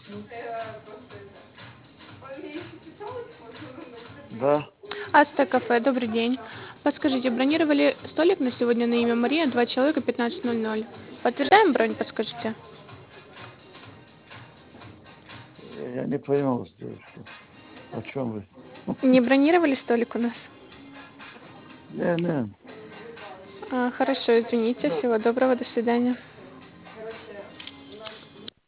Да, Аста кафе, добрый день. Подскажите, бронировали столик на сегодня на имя Мария, два человека, 15:00. Подтверждаем бронь, подскажите? я не пойму, девушка, о чем вы? Не бронировали столик у нас? Не, не. Хорошо, извините. Всего доброго, до свидания.